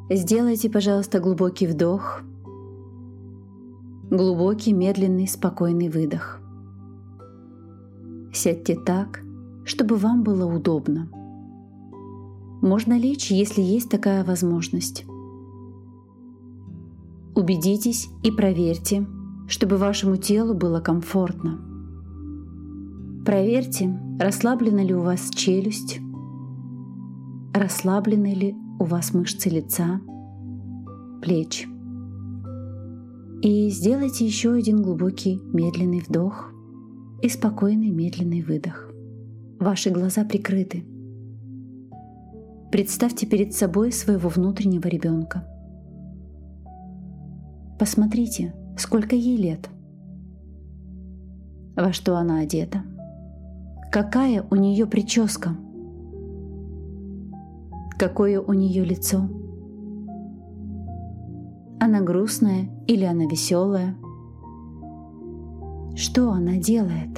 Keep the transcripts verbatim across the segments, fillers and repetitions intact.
Сделайте, пожалуйста, глубокий вдох, глубокий, медленный, спокойный выдох. Сядьте так, чтобы вам было удобно. Можно лечь, если есть такая возможность. Убедитесь и проверьте, чтобы вашему телу было комфортно. Проверьте, расслаблена ли у вас челюсть, расслаблены ли у вас мышцы лица, плеч. И сделайте еще один глубокий медленный вдох и спокойный медленный выдох. Ваши глаза прикрыты. Представьте перед собой своего внутреннего ребенка. Посмотрите, сколько ей лет, во что она одета, какая у нее прическа, какое у нее лицо. Она грустная или она веселая? Что она делает?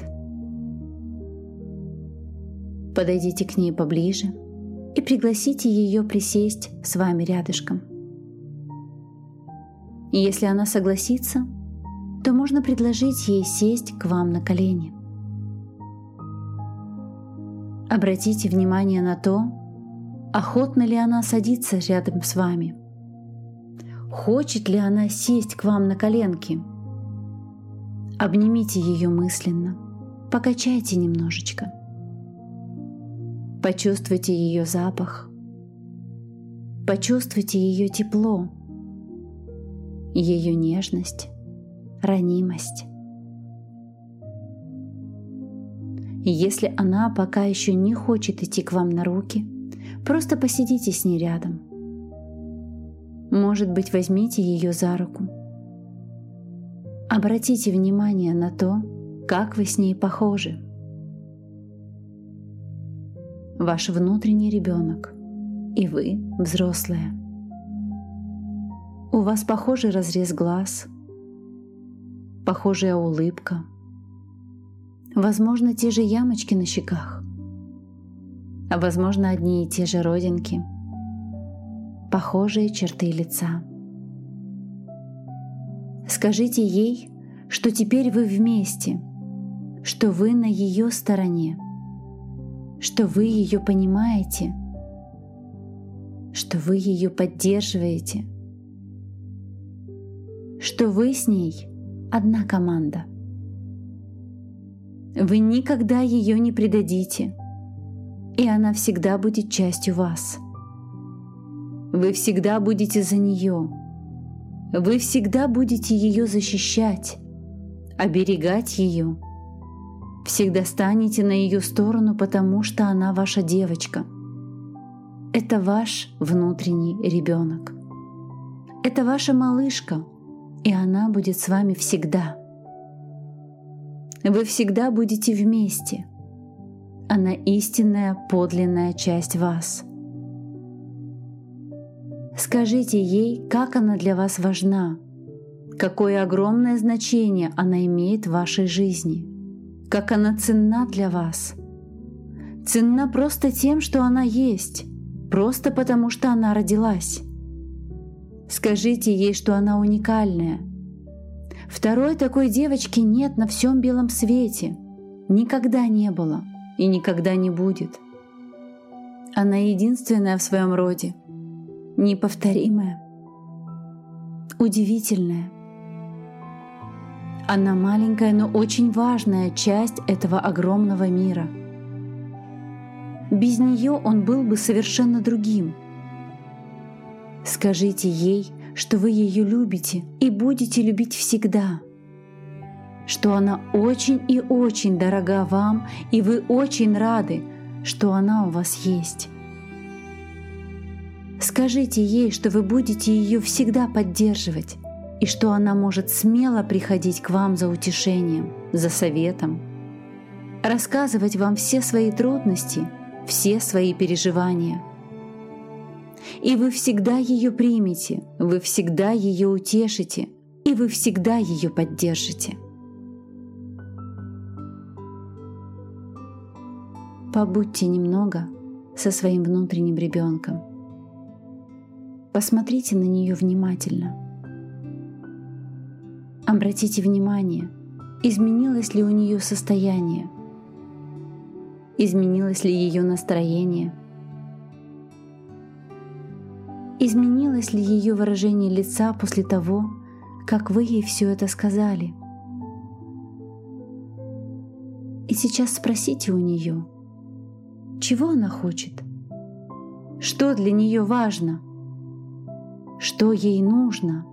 Подойдите к ней поближе и пригласите ее присесть с вами рядышком. И если она согласится, то можно предложить ей сесть к вам на колени. Обратите внимание на то, охотно ли она садится рядом с вами. Хочет ли она сесть к вам на коленки? Обнимите ее мысленно, покачайте немножечко. Почувствуйте ее запах, почувствуйте ее тепло, ее нежность, ранимость. И если она пока еще не хочет идти к вам на руки, просто посидите с ней рядом. Может быть, возьмите ее за руку. Обратите внимание на то, как вы с ней похожи. Ваш внутренний ребенок и вы взрослая. У вас похожий разрез глаз, похожая улыбка, возможно, те же ямочки на щеках, а возможно, одни и те же родинки, похожие черты лица. Скажите ей, что теперь вы вместе, что вы на ее стороне, что вы ее понимаете, что вы ее поддерживаете, что вы с ней одна команда. Вы никогда ее не предадите, и она всегда будет частью вас. Вы всегда будете за нее. Вы всегда будете ее защищать, оберегать ее. Всегда станете на ее сторону, потому что она ваша девочка. Это ваш внутренний ребенок. Это ваша малышка, и она будет с вами всегда. Вы всегда будете вместе. Она истинная, подлинная часть вас. Скажите ей, как она для вас важна, какое огромное значение она имеет в вашей жизни, как она ценна для вас. Ценна просто тем, что она есть, просто потому, что она родилась. Скажите ей, что она уникальная. Второй такой девочки нет на всем белом свете. Никогда не было и никогда не будет. Она единственная в своем роде, неповторимая, удивительная. Она маленькая, но очень важная часть этого огромного мира. Без нее он был бы совершенно другим. Скажите ей, что вы ее любите и будете любить всегда, что она очень и очень дорога вам, и вы очень рады, что она у вас есть. Скажите ей, что вы будете ее всегда поддерживать, и что она может смело приходить к вам за утешением, за советом, рассказывать вам все свои трудности, все свои переживания. И вы всегда ее примете, вы всегда ее утешите, и вы всегда ее поддержите. Побудьте немного со своим внутренним ребенком. посмотрите на нее внимательно. Обратите внимание, изменилось ли у нее состояние, изменилось ли ее настроение, изменилось ли ее выражение лица после того, как вы ей все это сказали. И сейчас спросите у нее, чего она хочет, что для нее важно, что ей нужно.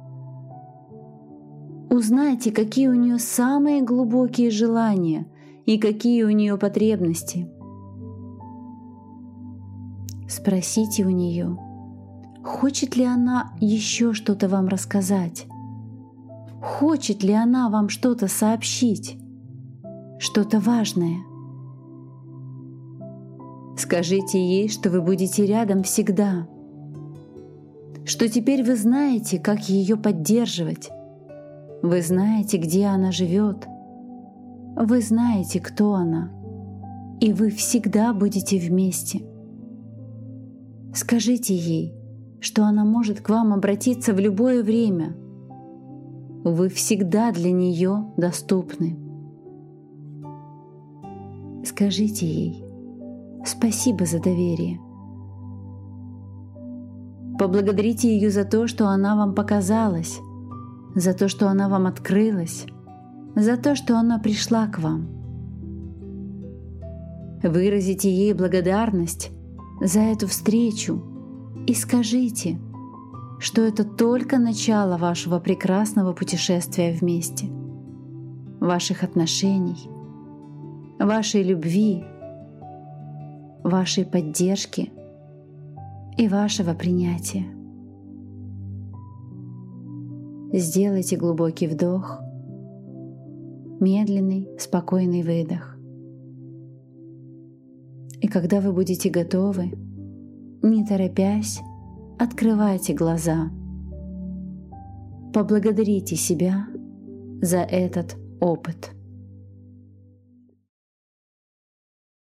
Узнайте, какие у нее самые глубокие желания и какие у нее потребности. Спросите у нее, хочет ли она еще что-то вам рассказать, хочет ли она вам что-то сообщить, что-то важное. Скажите ей, что вы будете рядом всегда, что теперь вы знаете, как ее поддерживать, вы знаете, где она живет, вы знаете, кто она, и вы всегда будете вместе. Скажите ей, что она может к вам обратиться в любое время. Вы всегда для нее доступны. Скажите ей спасибо за доверие. Поблагодарите ее за то, что она вам показалась, за то, что она вам открылась, за то, что она пришла к вам. Выразите ей благодарность за эту встречу и скажите, что это только начало вашего прекрасного путешествия вместе, ваших отношений, вашей любви, вашей поддержки и вашего принятия. Сделайте глубокий вдох, медленный, спокойный выдох. И когда вы будете готовы, не торопясь, открывайте глаза. Поблагодарите себя за этот опыт.